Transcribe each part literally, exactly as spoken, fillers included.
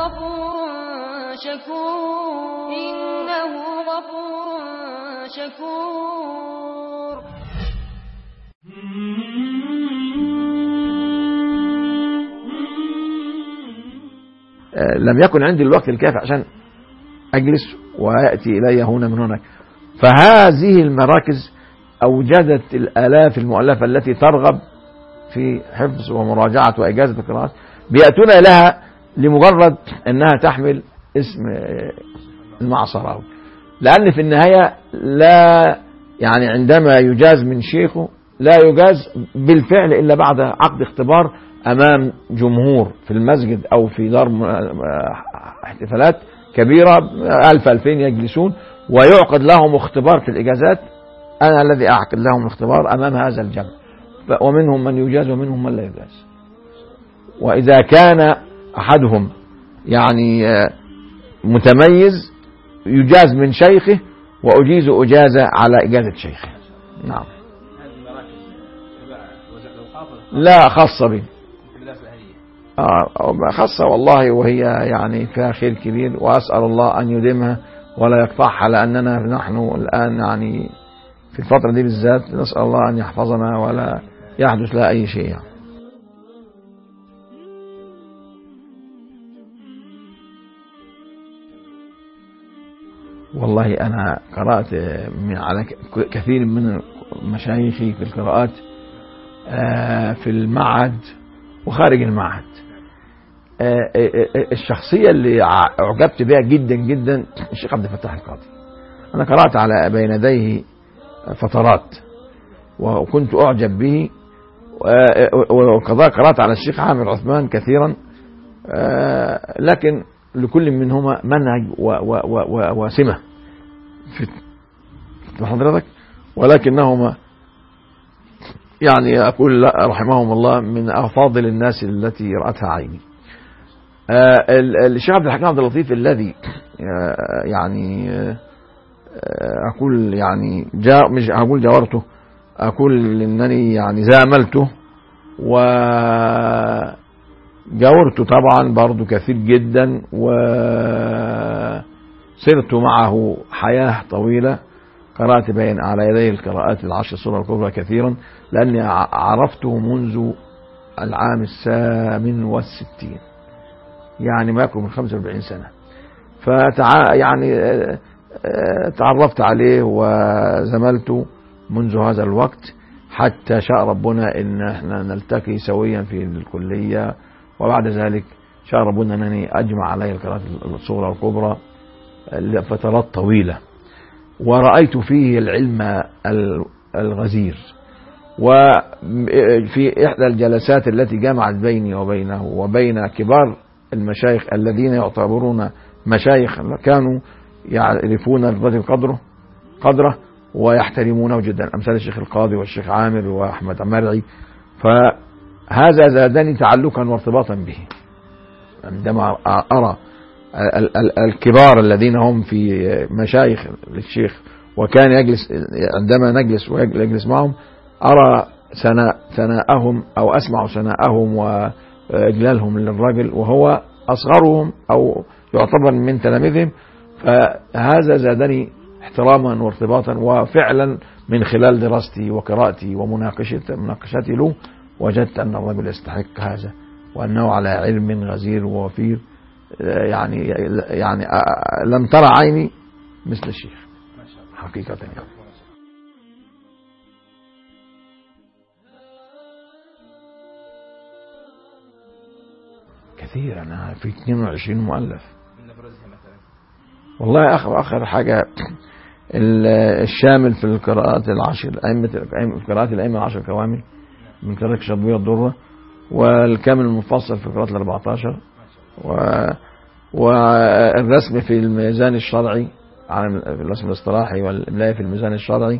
غفور شكور إنه غفور شكور. لم يكن عندي الوقت الكافي عشان أجلس ويأتي إلي هنا من هناك. فهذه المراكز أوجدت الآلاف المؤلفة التي ترغب في حفظ ومراجعة وإجازة القراءات، بيأتون لها لمجرد أنها تحمل اسم المعصراوي، لأن في النهاية لا يعني عندما يجاز من شيخه لا يجاز بالفعل إلا بعد عقد اختبار أمام جمهور في المسجد أو في دار احتفالات كبيرة ألف ألفين يجلسون ويعقد لهم اختبار في الإجازات. أنا الذي أعقد لهم الاختبار أمام هذا الجمع، ومنهم من يجاز ومنهم من لا يجاز. وإذا كان أحدهم يعني متميز يجاز من شيخه وأجيز أجازة على إجازة شيخه. نعم. لا خاصة به، آه خاصة والله، وهي يعني فيها خير كبير، وأسأل الله أن يديمها ولا يقطعها، لأننا نحن الآن يعني في الفترة دي بالذات نسأل الله أن يحفظنا ولا يحدث لها أي شيء. والله أنا قرأت من على كثير من مشايخي في القراءات في المعهد وخارج المعهد. الشخصية اللي أعجبت بها جدا جدا الشيخ عبد الفتاح القاضي. أنا قرأت على بين يديه فترات وكنت أعجب به، وقضاء قرأت على الشيخ عامر عثمان كثيرا، لكن لكل منهما منهج وسمة في حضرتك، ولكنهما يعني أقول رحمهم الله من أفاضل الناس التي رأتها عيني. الشيخ عبد الحكيم عبد اللطيف الذي يعني أقول يعني جا مش أقول جاورته، أقول إنني يعني زاملته وجاورته طبعا برضو كثير جدا، وصرت معه حياة طويلة. قرأت بين على يدي القراءات العشر السورة الكبرى كثيرا، لأني عرفته منذ العام الثامن والستين، يعني ما يكون من خمسة وأربعين سنة. فتع يعني تعرفت عليه وزملته منذ هذا الوقت، حتى شاء ربنا ان احنا نلتقي سويا في الكلية، وبعد ذلك شاء ربنا انني اجمع عليه القراءات الصغرى والكبرى لفترات طويلة، ورأيت فيه العلم الغزير. وفي إحدى الجلسات التي جمعت بيني وبينه وبين كبار المشايخ الذين يعتبرون مشايخ كانوا يعرفون الرجل قدره قدره ويحترمونه جدا، أمثال الشيخ القاضي والشيخ عامر وأحمد مرعي. فهذا زادني تعلقا وارتباطا به عندما أرى الكبار الذين هم في مشايخ للشيخ، وكان يجلس عندما نجلس ويجلس معهم أرى ثناءهم أو أسمع ثناءهم وإجلالهم للرجل وهو أصغرهم أو يعتبر من تلاميذهم. فهذا زادني احتراما وارتباطا، وفعلا من خلال دراستي وقراءتي ومناقشتي له وجدت أن الرجل يستحق هذا، وأنه على علم غزير ووفير، يعني يعني لم ترى عيني مثل الشيخ حقيقة. يعني كثير، أنا في اثنين وعشرين مؤلف والله. آخر آخر حاجة الشامل في القراءات العشر أئمة في قراءات الأئمة العشر كوامل من قراءة الشاطبية الدرة، والكامل المفصل في قراءة الأربعة عشر، و والرسم في الميزان الشرعي عن الرسم الاصطلاحي والإملاء في الميزان الشرعي،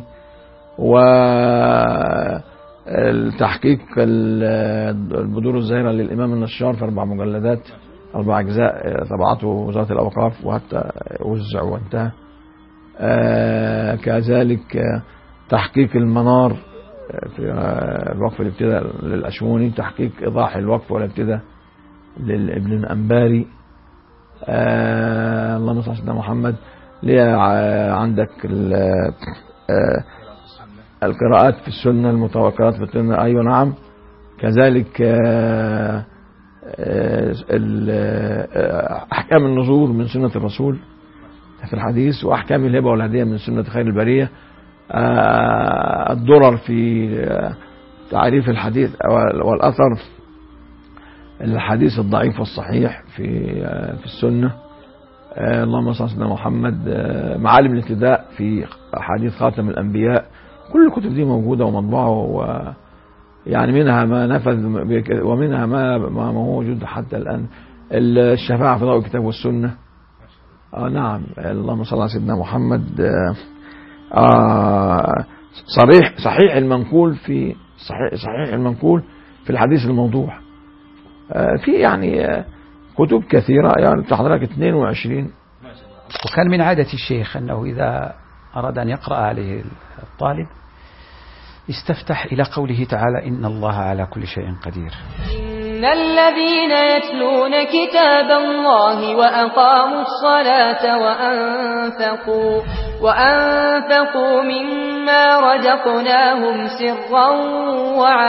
والتحقيق البذور الزاهرة للإمام النشار في أربع مجلدات أربع أجزاء طبعته وزارة الأوقاف وحتى وزع وانتهى. كذلك تحقيق المنار في الوقف الابتداء للأشموني، تحقيق إيضاح الوقف والابتداء للابن الأنباري، آه اللهم صل على سيدنا محمد. ليه عندك آه القراءات في السنة، المتواترات في السنة، أيوة نعم. كذلك آه آه أحكام النذور من سنة الرسول في الحديث، وأحكام الهبة والهدية من سنة خير البرية. آه الضرر في تعريف الحديث والأثر، الحديث الضعيف والصحيح في في السنة. آه اللهم صل على سيدنا محمد. آه معالم الاهتداء في حديث خاتم الأنبياء. كل الكتب دي موجودة ومطبوعة، ويعني منها ما نفذ ومنها ما ما موجود حتى الآن. الشفاعة في ضوء الكتاب والسنة. آه نعم. اللهم صل على سيدنا محمد. آه آه صريح صحيح المنقول في صحيح صحيح المنقول في الحديث الموضوع. آه في يعني آه كتب كثيرة، يعني تحضرك اثنين وعشرين. وكان من عادة الشيخ أنه إذا أراد أن يقرأ عليه الطالب استفتح إلى قوله تعالى: إن الله على كل شيء قدير. إن الذين يتلون كتاب الله وأقاموا الصلاة وأنفقوا, وأنفقوا مما رزقناهم سرا وعلانية